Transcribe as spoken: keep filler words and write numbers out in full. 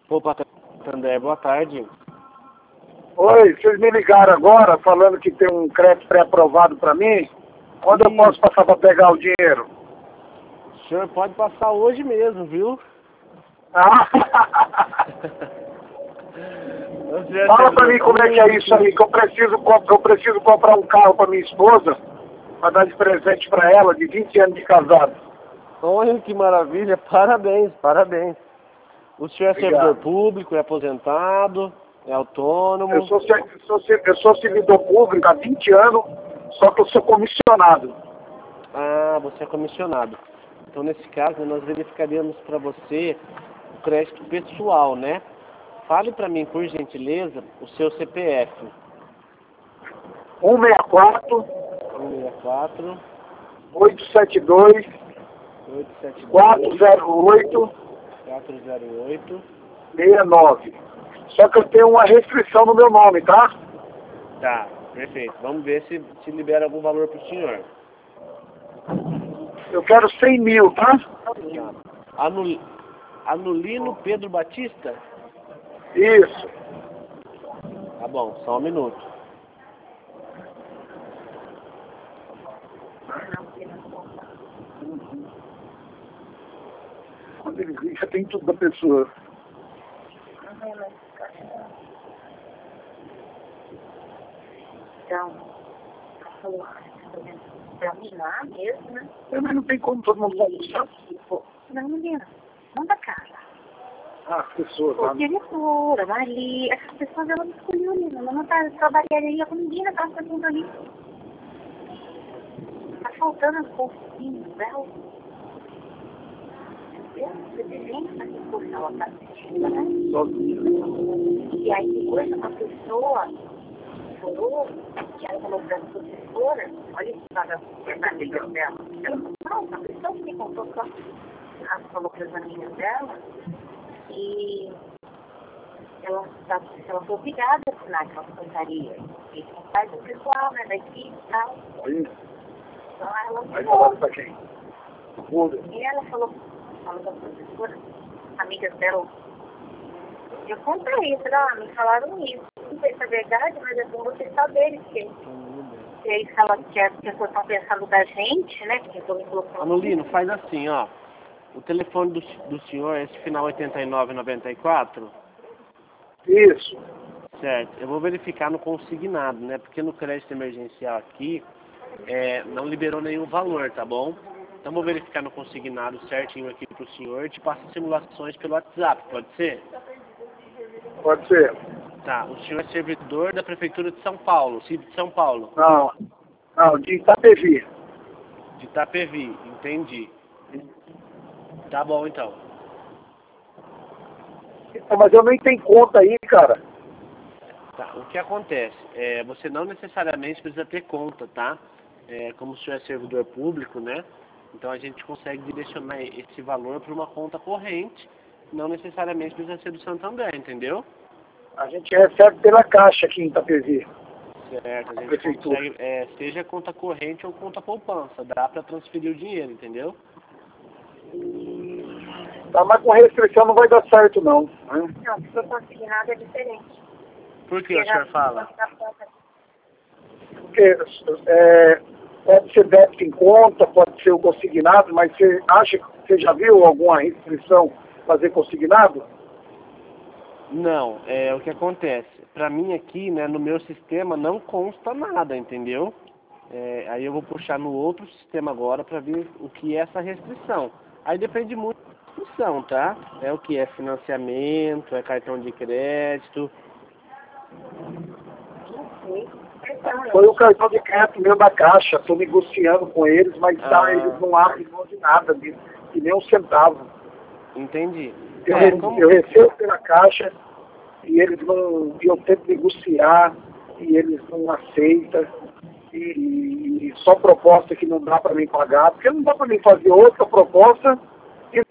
Opa, André, boa tarde. Oi, vocês me ligaram agora falando que tem um crédito pré-aprovado para mim? Quando Sim. eu posso passar para pegar o dinheiro? O senhor pode passar hoje mesmo, viu? Ah. Fala para mim como é que é isso aí, que eu preciso, que eu preciso comprar um carro para minha esposa, para dar de presente para ela, de vinte anos de casado. Olha que maravilha, parabéns, parabéns. O senhor é Obrigado. servidor público, é aposentado, é autônomo? Eu sou, eu sou, eu sou servidor público há vinte anos, só que eu sou comissionado. Ah, você é comissionado. Então, nesse caso, nós verificaríamos para você o crédito pessoal, né? Fale para mim, por gentileza, o seu C P F. um seis quatro, um seis quatro, oito sete dois, oito sete dois, quatro zero oito, quatro zero oito. seis nove. Só que eu tenho uma restrição no meu nome, tá? Tá, perfeito. Vamos ver se, se libera algum valor para o senhor. Eu quero cem mil, tá? Tá. Anul... Anulino Pedro Batista? Isso. Tá bom, só um minuto. Quando ele vem, já tem tudo da pessoa. Então, falou pra mim lá mesmo, né? É, mas não tem como todo mundo almoçar. Não, menina, manda casa. Ah, as pessoas, Pô, tá? diretora, ali, essas pessoas ela me escolheu ali, ela não tá trabalharia com ninguém na casa do mundo ali. Tá faltando um pouquinho dela. Você tem essa discussão, ela tá assistindo, né? Sozinha. E aí depois uma pessoa falou, que ela falou pra professora, olha isso, para a amiga dela. Ela falou, não, a pessoa que me contou só. Ela falou para as amigas dela e ela, tá, ela foi obrigada a assinar aquela secretaria. Isso faz o pessoal, né, da equipe e tal. Aí, Então ela aí falou. falaram pra quem? Muda. E ela falou, falou da professora, amigas dela. Eu contei isso, ah, me falaram isso. Não sei se é verdade, mas é bom vocês saberem que se eles falam que as pessoas estão pensando da gente, né? Que eu me colocando. Anulino, faz assim, ó. O telefone do, do senhor é esse final oitenta e nove noventa e quatro? Isso. Certo. Eu vou verificar no consignado, né? Porque no crédito emergencial aqui, é, não liberou nenhum valor, tá bom? Então vou verificar no consignado certinho aqui pro senhor e te passo simulações pelo WhatsApp, pode ser? Pode ser. Tá. O senhor é servidor da Prefeitura de São Paulo, C I D de São Paulo. Não. Não, de Itapevi. De Itapevi, entendi. Tá bom, então. Então, mas eu nem tenho conta aí, cara. Tá. O que acontece? É, você não necessariamente precisa ter conta, tá? É, como o senhor é servidor público, né? Então a gente consegue direcionar esse valor para uma conta corrente, não necessariamente precisa ser do Santander, entendeu? A gente recebe pela Caixa aqui em Itapevi. Certo, a gente Prefeitura. consegue, é, seja conta corrente ou conta poupança, dá para transferir o dinheiro, entendeu? Tá, mas com restrição não vai dar certo, não. Né? Não, se for consignado é diferente. Por que o senhor fala? Porque é, pode ser débito em conta, pode ser o consignado, mas você acha que você já viu alguma restrição fazer consignado? Não, é o que acontece. Para mim aqui, né, no meu sistema não consta nada, entendeu? É, aí eu vou puxar no outro sistema agora para ver o que é essa restrição. Aí depende muito da restrição, tá? É o que é financiamento, é cartão de crédito. Foi o cartão de crédito meu da Caixa, estou negociando com eles, mas Ah. tá, eles não abrem mão de nada, de, de nem um centavo. Entendi. Eu, É, re- como... eu recebo pela Caixa e eles não. E eu tento negociar e eles não aceitam. E, e só proposta que não dá para mim pagar, porque não dá para mim fazer outra proposta